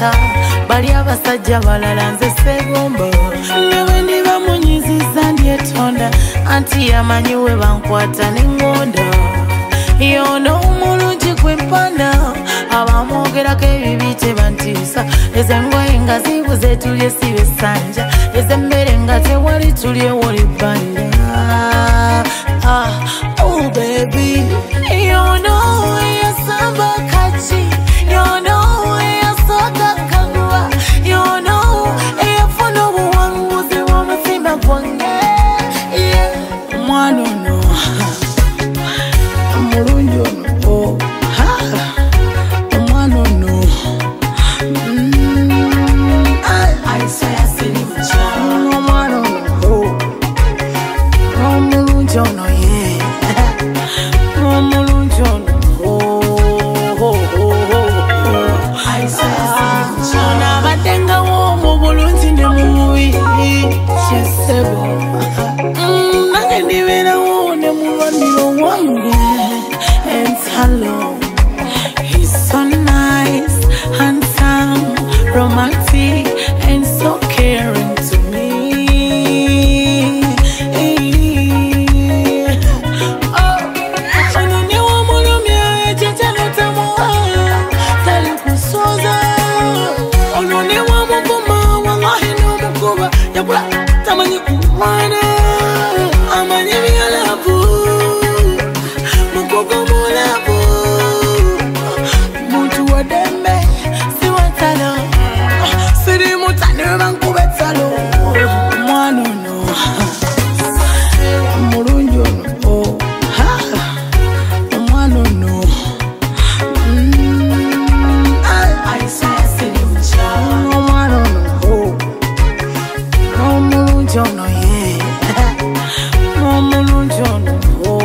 bankwata bali abasajja balala nze segomba newe ndiba munyiziza ndyetonda anti yamanyi we bankwata n'engonda yono omulungi kwempanda abamwogerako ebibi tebantiisa ezengoye nga zibuze tulye sibe sanja ezemmere nga tewali tulye woli bbanja oh baby you know yasamba kachi you know yasoka kagwa you know eyafuna obuwanguzi bw'omutima gwange mwana ono mulungi ono omwana ono aisaya siri mukyalo omwana ono omulungi ono ye omulungi ono nabadde nga woomu bulungi ne mu mubiri kyesebo nange ndibeerawo ne mulwaniro wange entalo. He's so nice, handsome, romantic and so caring to me. Oh, onone wa mulumya chachano tamoa tali kusoza onone wa mukuma wallahi no mukuba yakula tamanyi kumwana amanyi byalabu mukogo mulabu muntu wadembe siwatalo siri mutane bankubetsalo mwana ono mulungi ono omwana ono aisaya siri mukyalo omwana ono omulungi ono ye omulungi ono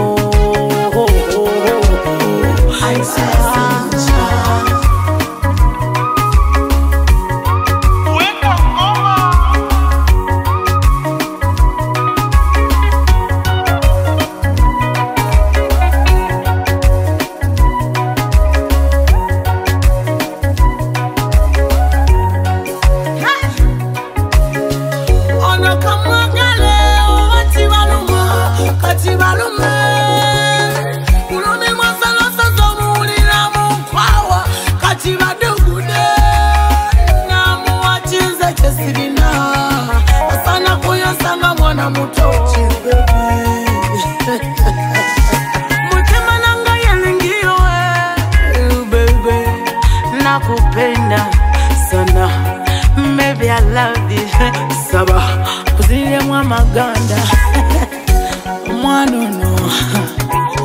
nakupenda sana, maybe I love you saba kuzile mwa maganda mwana no